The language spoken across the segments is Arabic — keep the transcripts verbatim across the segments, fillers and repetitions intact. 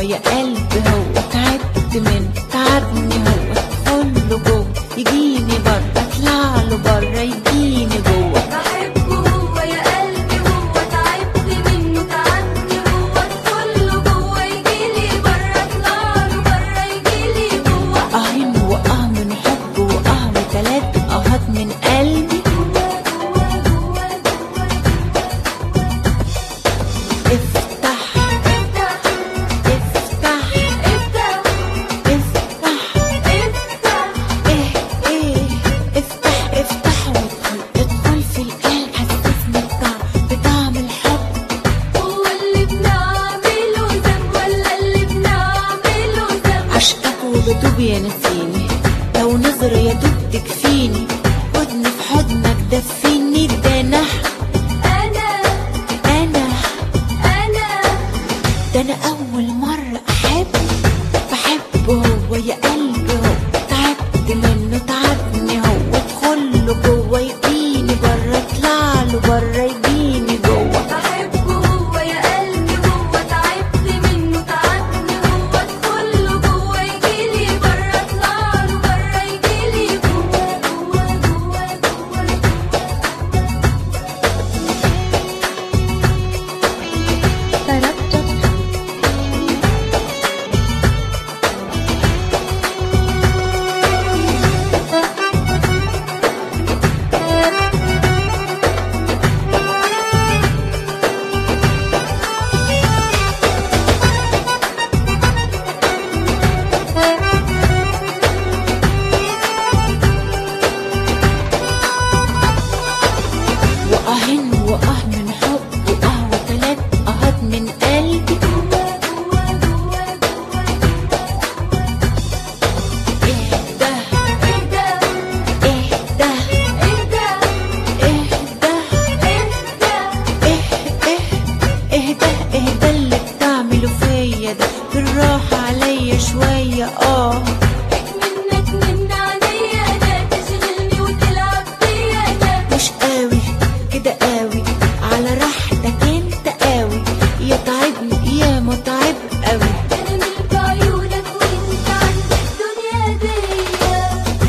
يا قلبي هو، تعبت منه تعبني هو، ادخله جوه يجيني بره، اطلع له بره يجيني جوه. بحبه هو يا قلبي هو، تعبت منه تعبني هو، ادخله جوه يجيلي بره، اطلع له بره يجيلي جوه. اهين واه من حبه واه وتلات اهات من قلبي. افتح افتح افتح افتح افتح افتح ايه ايه افتح افتح وادخل ادخل في القلب، حسسني بطعم بطعم الحب. هو اللي بنعمله ذنب ولا اللي بنعمله ذنب؟ عشقك وبدوب يا نسيني، لو نظرة يا دوب تكفيني، خدني في حضنك دفيني، ده انا انا انا انا ده انا اول مرة احب. بحبه هو يا قلبي هو، تعبت منه تعبني هو، ادخله جوه يجيني بره، اطلع له بره يجيني جوه. بحبه هو يا قلبي هو، تعبت منه تعبني هو، ادخله جوه يجيلي بره، اطلع له بره يجيلي جوه جوه جوه واهن واه من حب واه وتلات اهات من قلبي. اهدى اهدى اهدى اهدى اهدى اهدى اهدى اهدى اهدى اللي بتعمله فيا ده، بالراحة عليا شوية. اه منك من عينيا انا، تشغلني وتلعب بيا انا. مش قوي كده قوي، على راحتك انت قوي، يا تعبني يا متعب قوي. انا ملك عيونك وانت عند الدنيا ديا.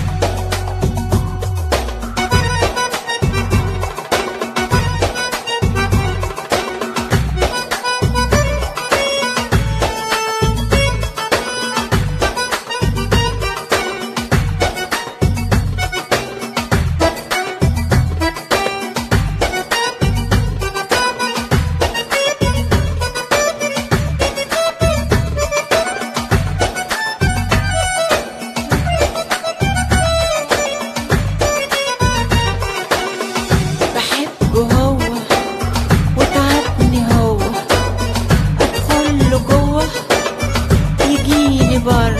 بحبه هو وتعبني هو، ادخله جوه يجيني بره،